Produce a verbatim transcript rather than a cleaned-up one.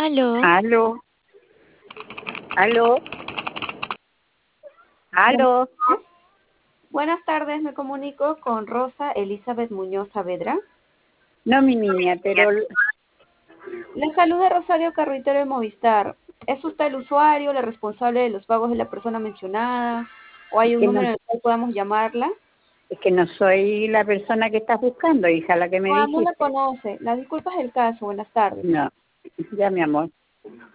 Aló. Aló, aló, Buenas aló. tardes. Buenas tardes, me comunico con Rosa Elizabeth Muñoz Saavedra. No, mi niña, pero Le saluda Rosario Carruitero de Movistar. ¿Es usted el usuario, la responsable de los pagos de la persona mencionada? ¿O hay es un que no, número en el cual podamos llamarla? es que no soy la persona que estás buscando, hija, la que me Ah, no la dijiste. conoce. La disculpa es el caso. Buenas tardes. No, ya, mi amor.